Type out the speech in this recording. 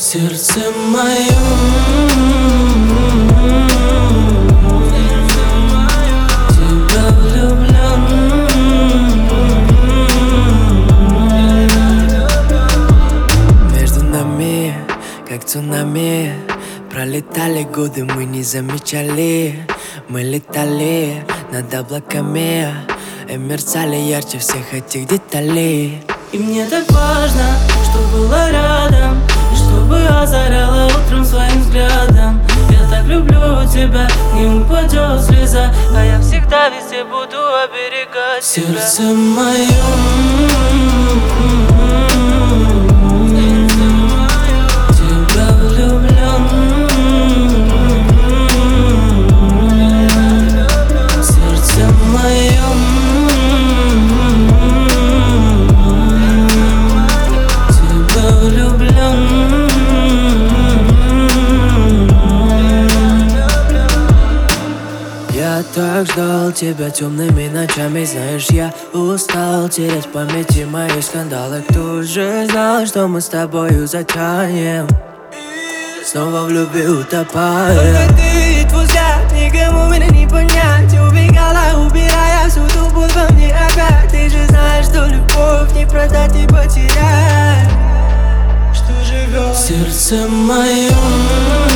сердце моем. Тебя влюблен. Между нами, как цунами, пролетали годы, мы не замечали. Мы летали над облаками и мерцали ярче всех этих деталей. И мне так важно, что было рядом, и чтобы озаряла утром своим взглядом. Я так люблю тебя, не упадет слеза, а я всегда везде буду оберегать тебя. Сердце моем. Тебя влюблен. Сердце моем. Я так ждал тебя темными ночами. Знаешь, я устал терять в памяти мои скандалы. Кто же знал, что мы с тобою затянем, снова в любви утопаем. Только ты и твой взгляд, никому меня не понять. Убегала, убирая всю ту боль во мне опять. Ты же знаешь, что любовь не продать и потерять, что живет Сердце моем.